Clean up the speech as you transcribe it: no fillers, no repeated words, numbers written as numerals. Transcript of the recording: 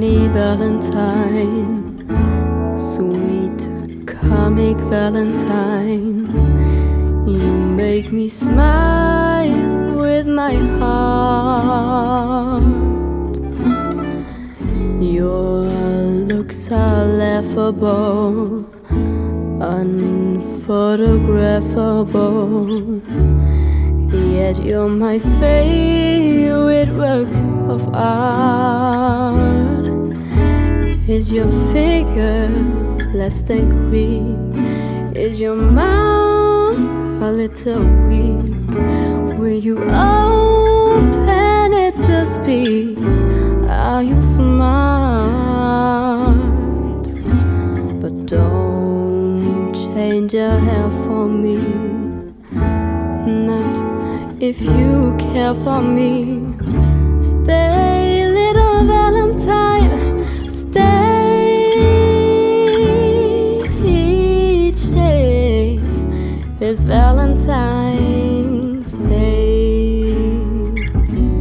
funny Valentine, sweet comic Valentine. You make me smile with my heart. Your looks are laughable, unphotographable, yet you're my favorite work of art. Is your figure less than Greek? Is your mouth a little weak? Will you open it to speak? Are you smart? But don't change your hair for me, not if you care for me. Stay, little Valentine, stay. Each day is Valentine's Day.